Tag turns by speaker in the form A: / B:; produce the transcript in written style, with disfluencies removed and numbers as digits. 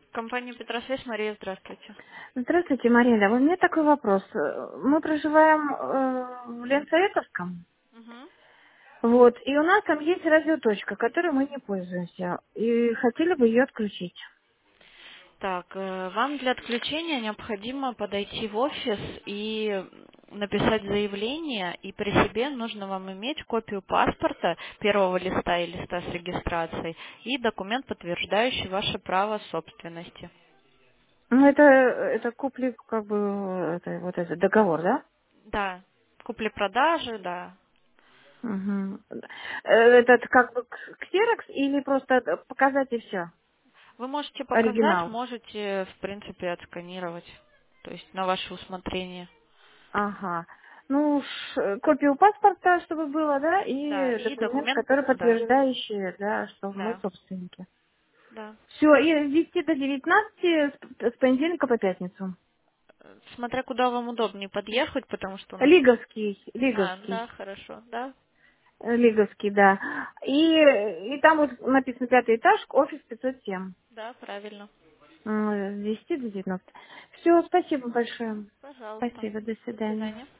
A: Компания Петросвязь, Мария, здравствуйте.
B: Здравствуйте, Марина. У меня такой вопрос. Мы проживаем в Ленсоветовском.
A: Мгм.
B: Вот. И у нас там есть радиоточка, которой мы не пользуемся. И хотели бы ее отключить.
A: Так, вам для отключения необходимо подойти в офис и написать заявление, и при себе нужно вам иметь копию паспорта, первого листа и листа с регистрацией, и документ, подтверждающий ваше право собственности.
B: Ну, это купли, как бы, это, вот этот договор, да?
A: Да, купли-продажи, да.
B: Угу. Этот как бы ксерокс или просто показать и все?
A: Вы можете показать,
B: Оригинал.
A: можете, в принципе, отсканировать, то есть на ваше усмотрение.
B: Ага. Ну, копию паспорта, чтобы было, да,
A: Да,
B: и
A: и
B: документ,
A: документ,
B: который
A: да,
B: подтверждающий, да, что мы
A: да,
B: собственники.
A: да.
B: Все, и с 10 до 19 с понедельника по пятницу.
A: Смотря куда вам удобнее подъехать, потому что у нас...
B: Лиговский,
A: Да,
B: Лиговский,
A: хорошо, да,
B: Лиговский, да. И там вот написано пятый этаж, офис 507.
A: да, правильно.
B: С 10 до 19. Все, спасибо большое.
A: Пожалуйста.
B: Спасибо, до
A: До
B: свидания.
A: свидания.